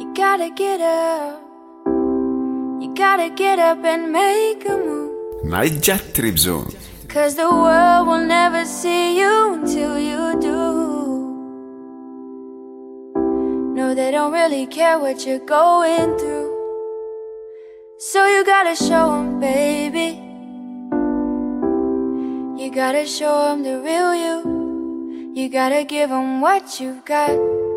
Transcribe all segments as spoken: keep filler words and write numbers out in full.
You gotta get up. You gotta get up and make a move. Night Jet Trip Zone. Cause the world will never see you until you do. No, they don't really care what you're going through. So you gotta show them, baby. You gotta show them the real you. You gotta give them what you've got.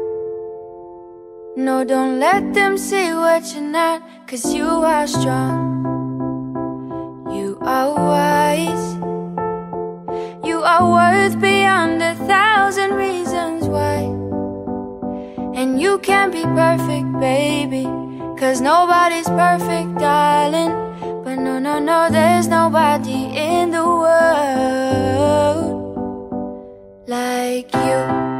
No, don't let them see what you're not. Cause you are strong. You are wise. You are worth beyond a thousand reasons why. And you can't be perfect, baby. Cause nobody's perfect, darling. But no, no, no, there's nobody in the world like you.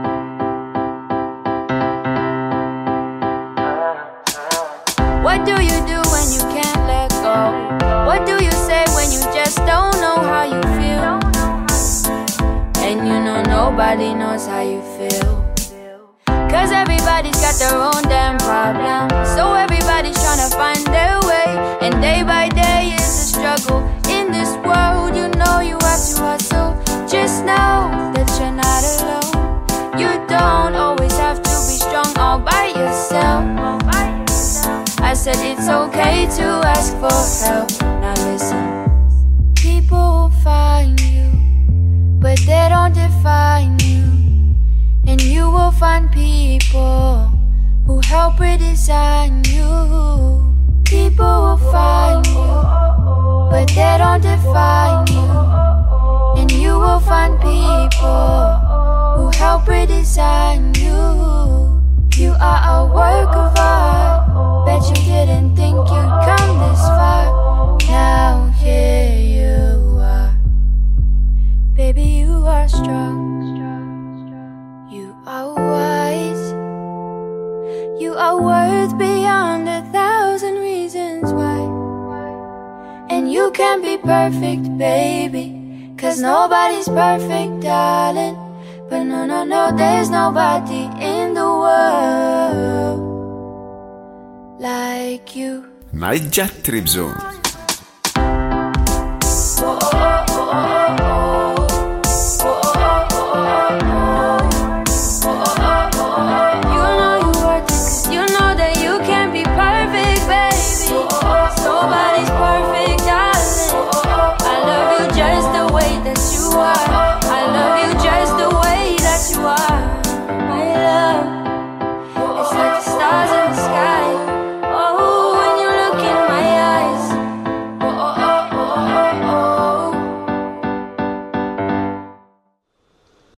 What do you do when you can't let go? What do you say when you just don't know how you feel? And you know nobody knows how you feel. Cause everybody's got their own damn problem. So everybody's trying to find their way. And day by day is a struggle. In this world you know you have to hustle. Just know that you're not alone. You don't always have to be strong all by yourself. I said it's okay to ask for help. Now listen. People will find you, but they don't define you. And you will find people who help redesign you. People will find you, but they don't define you. And you will find people who help redesign you. You are a work of art. Bet you didn't think you'd come this far. Now here you are. Baby, you are strong. You are wise. You are worth beyond a thousand reasons why. And you can't be perfect, baby. Cause nobody's perfect, darling. But no, no, no, there's nobody in the world like you. Night Jet Trip Zone. Oh, oh, oh, oh, oh, oh.